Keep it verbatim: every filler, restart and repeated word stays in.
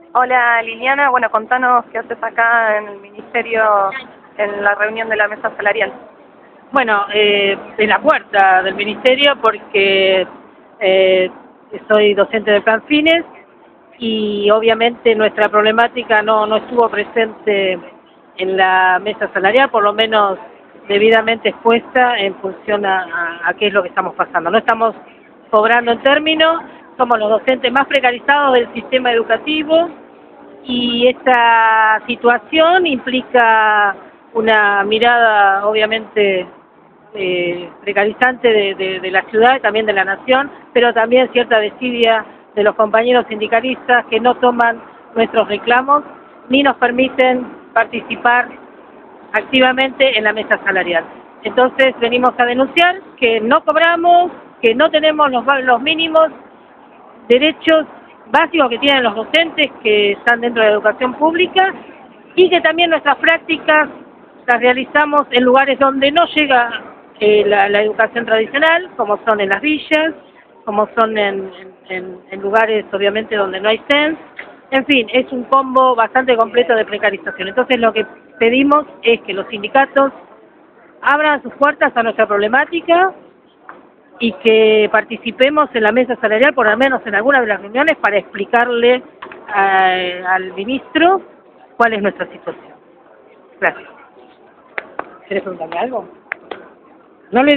Hola Liliana, bueno, contanos qué haces acá en el Ministerio en la reunión de la mesa salarial. Bueno, eh, en la puerta del Ministerio porque eh, soy docente de Plan Fines y obviamente nuestra problemática no, no estuvo presente en la mesa salarial, por lo menos debidamente expuesta en función a, a, a qué es lo que estamos pasando. No estamos cobrando en términos, somos los docentes más precarizados del sistema educativo y esta situación implica una mirada obviamente eh, precarizante de, de, de la ciudad y también de la nación, pero también cierta desidia de los compañeros sindicalistas que no toman nuestros reclamos ni nos permiten participar activamente en la mesa salarial. Entonces venimos a denunciar que no cobramos, que no tenemos los, los mínimos derechos básicos que tienen los docentes que están dentro de la educación pública y que también nuestras prácticas las realizamos en lugares donde no llega eh, la, la educación tradicional, como son en las villas, como son en, en, en lugares obviamente donde no hay C E N S. En fin, es un combo bastante completo de precarización. Entonces lo que pedimos es que los sindicatos abran sus puertas a nuestra problemática y que participemos en la mesa salarial, por lo menos en alguna de las reuniones, para explicarle a, al ministro cuál es nuestra situación. Gracias. ¿Quieres preguntarme algo? No le